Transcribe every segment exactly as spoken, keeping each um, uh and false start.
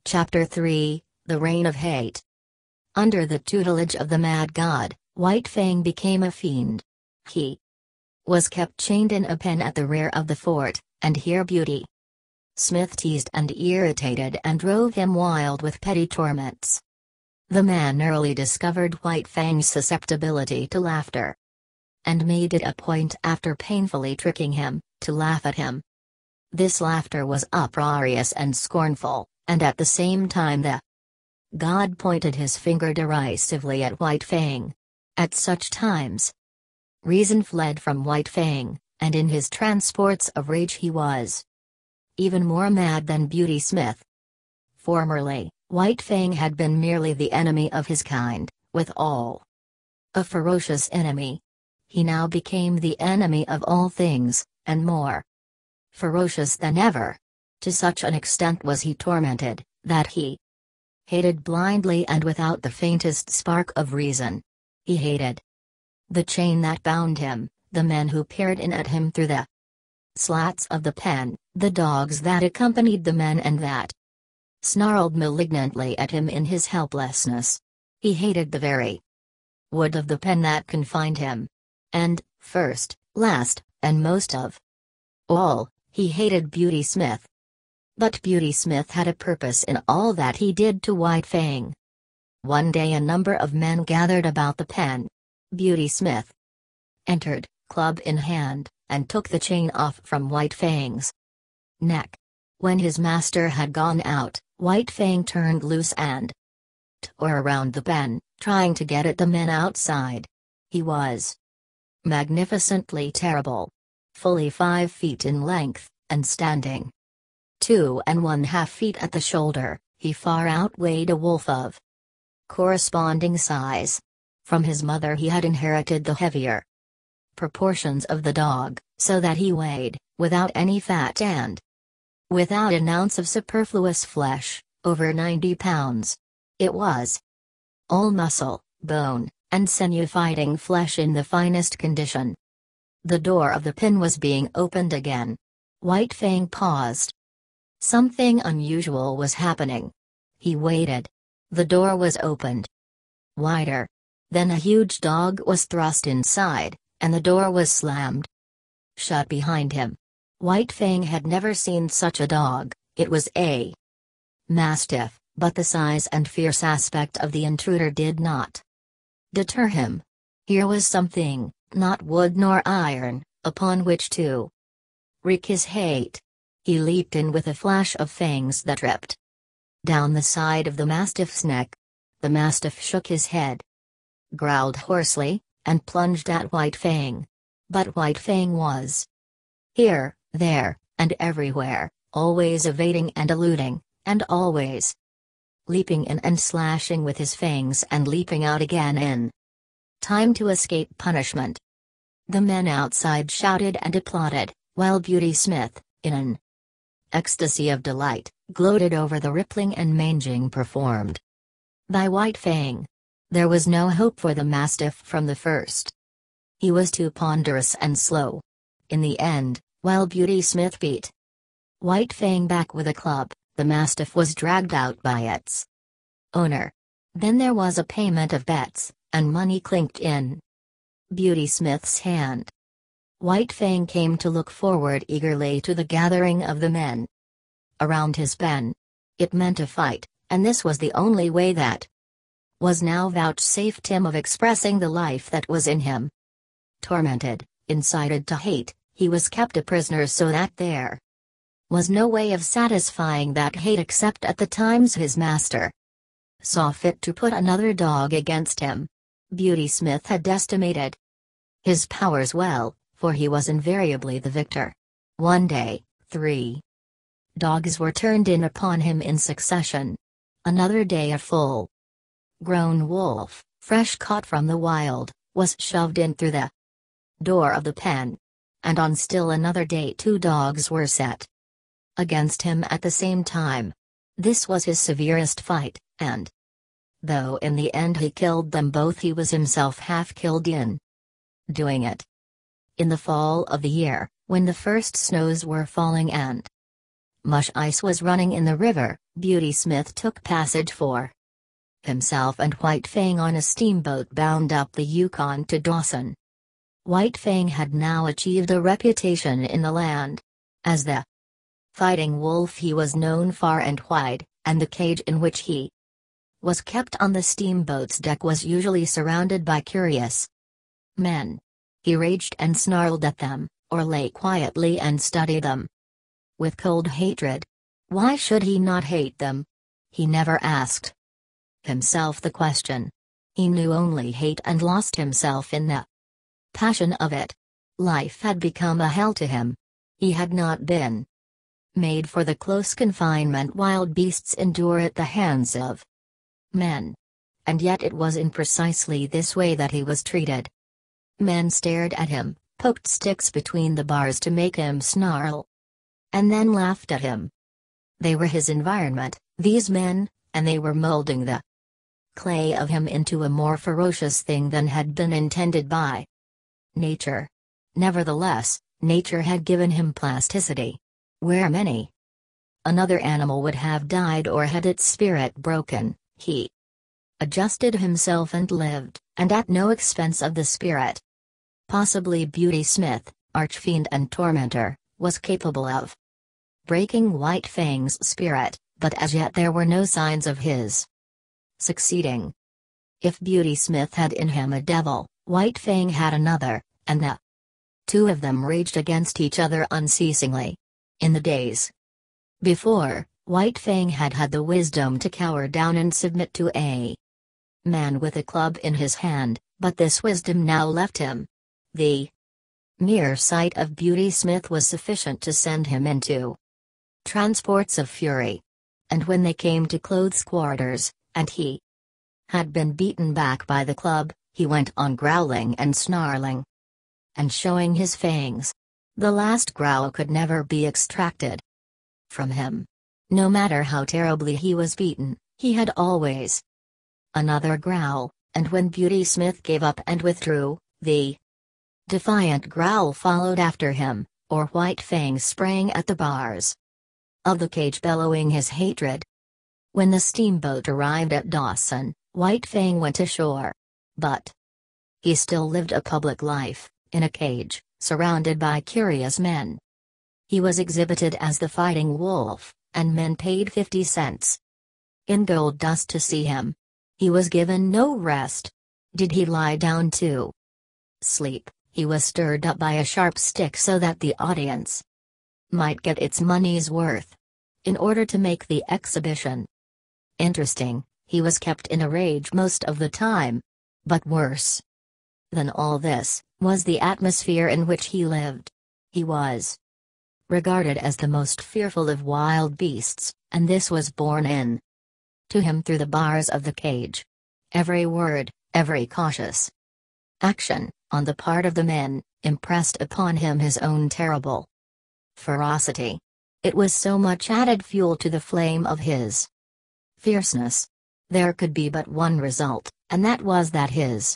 Chapter three, The Reign of Hate. Under the tutelage of the Mad God, White Fang became a fiend. He was kept chained in a pen at the rear of the fort, and here Beauty Smith teased and irritated and drove him wild with petty torments. The man early discovered White Fang's susceptibility to laughter, and made it a point after painfully tricking him, to laugh at him. This laughter was uproarious and scornful, and at the same time the god pointed his finger derisively at White Fang. At such times, reason fled from White Fang, and in his transports of rage he was even more mad than Beauty Smith. Formerly, White Fang had been merely the enemy of his kind, withal a ferocious enemy. He now became the enemy of all things, and more ferocious than ever. To such an extent was he tormented, that he hated blindly and without the faintest spark of reason. He hated the chain that bound him, the men who peered in at him through the slats of the pen, the dogs that accompanied the men and that snarled malignantly at him in his helplessness. He hated the very wood of the pen that confined him. And, first, last, and most of all, he hated Beauty Smith. But Beauty Smith had a purpose in all that he did to White Fang. One day a number of men gathered about the pen. Beauty Smith entered, club in hand, and took the chain off from White Fang's neck. When his master had gone out, White Fang turned loose and tore around the pen, trying to get at the men outside. He was magnificently terrible. Fully five feet in length, and standing two and one half feet at the shoulder, he far outweighed a wolf of corresponding size. From his mother he had inherited the heavier proportions of the dog, so that he weighed, without any fat and without an ounce of superfluous flesh, over ninety pounds. It was all muscle, bone, and sinew, fighting flesh in the finest condition. The door of the pen was being opened again. White Fang paused. Something unusual was happening. He waited. The door was opened wider. Then a huge dog was thrust inside, and the door was slammed shut behind him. White Fang had never seen such a dog. It was a mastiff, but the size and fierce aspect of the intruder did not deter him. Here was something, not wood nor iron, upon which to wreak his hate. He leaped in with a flash of fangs that ripped down the side of the mastiff's neck. The mastiff shook his head, growled hoarsely, and plunged at White Fang. But White Fang was here, there, and everywhere, always evading and eluding, and always leaping in and slashing with his fangs and leaping out again in time to escape punishment. The men outside shouted and applauded, while Beauty Smith, in an ecstasy of delight, gloated over the rippling and manging performed by White Fang. There was no hope for the mastiff from the first. He was too ponderous and slow. In the end, while Beauty Smith beat White Fang back with a club, the mastiff was dragged out by its owner. Then there was a payment of bets, and money clinked in Beauty Smith's hand. White Fang came to look forward eagerly to the gathering of the men around his pen. It meant a fight, and this was the only way that was now vouchsafed him of expressing the life that was in him. Tormented, incited to hate, he was kept a prisoner so that there was no way of satisfying that hate except at the times his master saw fit to put another dog against him. Beauty Smith had estimated his powers well, for he was invariably the victor. One day, three dogs were turned in upon him in succession. Another day a full grown wolf, fresh caught from the wild, was shoved in through the door of the pen. And on still another day two dogs were set against him at the same time. This was his severest fight, and though in the end he killed them both, he was himself half killed in doing it. In the fall of the year, when the first snows were falling and mush ice was running in the river, Beauty Smith took passage for himself and White Fang on a steamboat bound up the Yukon to Dawson. White Fang had now achieved a reputation in the land. As the Fighting Wolf he was known far and wide, and the cage in which he was kept on the steamboat's deck was usually surrounded by curious men. He raged and snarled at them, or lay quietly and studied them with cold hatred. Why should he not hate them? He never asked himself the question. He knew only hate and lost himself in the passion of it. Life had become a hell to him. He had not been made for the close confinement wild beasts endure at the hands of men. And yet it was in precisely this way that he was treated. Men stared at him, poked sticks between the bars to make him snarl, and then laughed at him. They were his environment, these men, and they were molding the clay of him into a more ferocious thing than had been intended by nature. Nevertheless, nature had given him plasticity. Where many another animal would have died or had its spirit broken, he adjusted himself and lived, and at no expense of the spirit. Possibly Beauty Smith, archfiend and tormentor, was capable of breaking White Fang's spirit, but as yet there were no signs of his succeeding. If Beauty Smith had in him a devil, White Fang had another, and the two of them raged against each other unceasingly. In the days before, White Fang had had the wisdom to cower down and submit to a man with a club in his hand, but this wisdom now left him. The mere sight of Beauty Smith was sufficient to send him into transports of fury. And when they came to clothes quarters, and he had been beaten back by the club, he went on growling and snarling and showing his fangs. The last growl could never be extracted from him. No matter how terribly he was beaten, he had always another growl, and when Beauty Smith gave up and withdrew, the defiant growl followed after him, or White Fang sprang at the bars of the cage bellowing his hatred. When the steamboat arrived at Dawson, White Fang went ashore. But he still lived a public life, in a cage, surrounded by curious men. He was exhibited as the Fighting Wolf, and men paid fifty cents in gold dust to see him. He was given no rest. Did he lie down to sleep, he was stirred up by a sharp stick so that the audience might get its money's worth. In order to make the exhibition interesting, he was kept in a rage most of the time. But worse than all this was the atmosphere in which he lived. He was regarded as the most fearful of wild beasts, and this was borne in to him through the bars of the cage. Every word, every cautious action, on the part of the men, impressed upon him his own terrible ferocity. It was so much added fuel to the flame of his fierceness. There could be but one result, and that was that his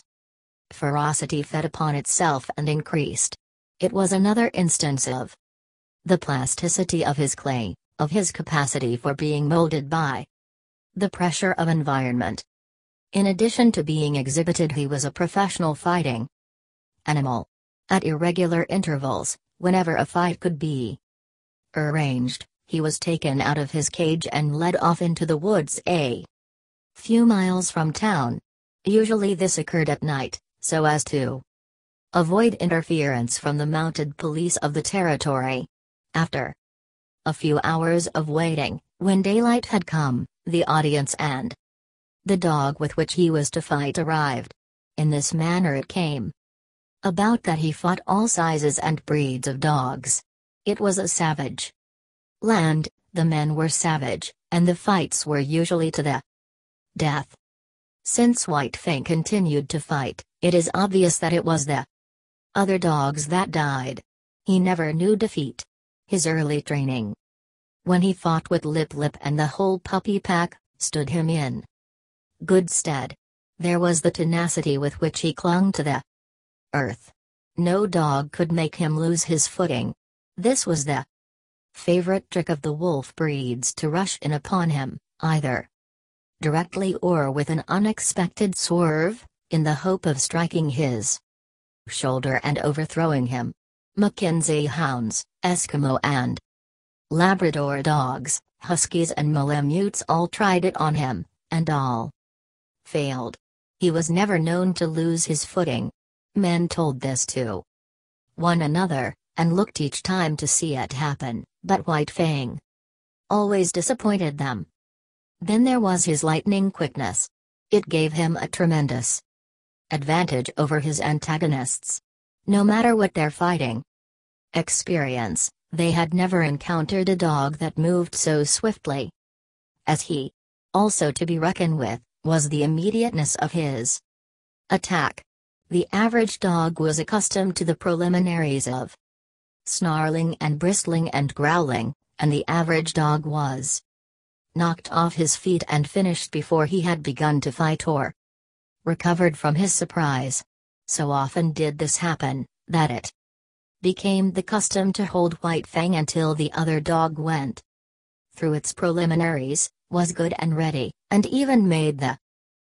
ferocity fed upon itself and increased. It was another instance of the plasticity of his clay, of his capacity for being molded by the pressure of environment. In addition to being exhibited, he was a professional fighting animal. At irregular intervals, whenever a fight could be arranged, he was taken out of his cage and led off into the woods a few miles from town. Usually this occurred at night, so as to avoid interference from the mounted police of the territory. After a few hours of waiting, when daylight had come, the audience and the dog with which he was to fight arrived. In this manner it came about that he fought all sizes and breeds of dogs. It was a savage land, the men were savage, and the fights were usually to the death. Since White Fang continued to fight, it is obvious that it was the other dogs that died. He never knew defeat. His early training, when he fought with Lip Lip and the whole puppy pack, stood him in good stead. There was the tenacity with which he clung to the earth. No dog could make him lose his footing. This was the favorite trick of the wolf breeds to rush in upon him, either directly or with an unexpected swerve, in the hope of striking his shoulder and overthrowing him. Mackenzie hounds, Eskimo and Labrador dogs, Huskies and Malamutes all tried it on him, and all failed. He was never known to lose his footing. Men told this to one another, and looked each time to see it happen, but White Fang always disappointed them. Then there was his lightning quickness. It gave him a tremendous advantage over his antagonists. No matter what their fighting experience, they had never encountered a dog that moved so swiftly as he. Also to be reckoned with, was the immediateness of his attack. The average dog was accustomed to the preliminaries of snarling and bristling and growling, and the average dog was knocked off his feet and finished before he had begun to fight or recovered from his surprise. So often did this happen, that it became the custom to hold White Fang until the other dog went through its preliminaries, was good and ready, and even made the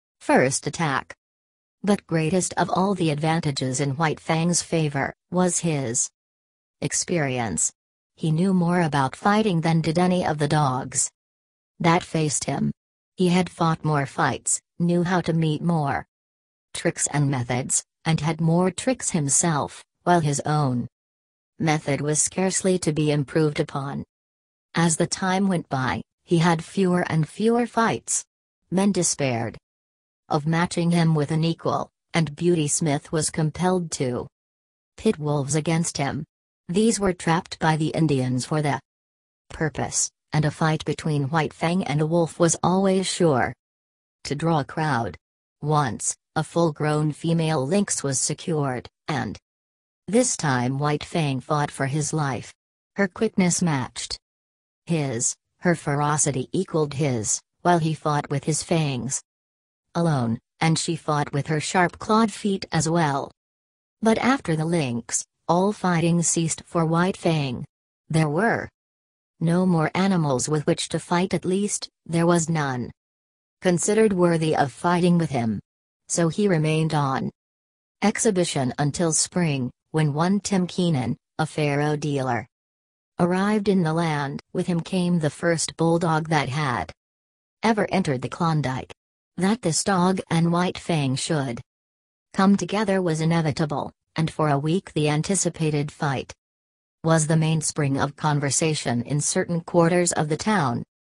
first attack. But greatest of all the advantages in White Fang's favor, was his experience. He knew more about fighting than did any of the dogs that faced him. He had fought more fights, knew how to meet more tricks and methods, and had more tricks himself, while his own method was scarcely to be improved upon. As the time went by, he had fewer and fewer fights. Men despaired of matching him with an equal, and Beauty Smith was compelled to pit wolves against him. These were trapped by the Indians for the purpose, and a fight between White Fang and a wolf was always sure to draw a crowd. Once, a full-grown female lynx was secured, and this time White Fang fought for his life. Her quickness matched his, her ferocity equaled his, while he fought with his fangs alone, and she fought with her sharp-clawed feet as well. But after the lynx, all fighting ceased for White Fang. There were no more animals with which to fight, at least, there was none considered worthy of fighting with him. So he remained on exhibition until spring, when one Tim Keenan, a faro dealer, arrived in the land. With him came the first bulldog that had ever entered the Klondike. That this dog and White Fang should come together was inevitable, and for a week the anticipated fight was the mainspring of conversation in certain quarters of the town.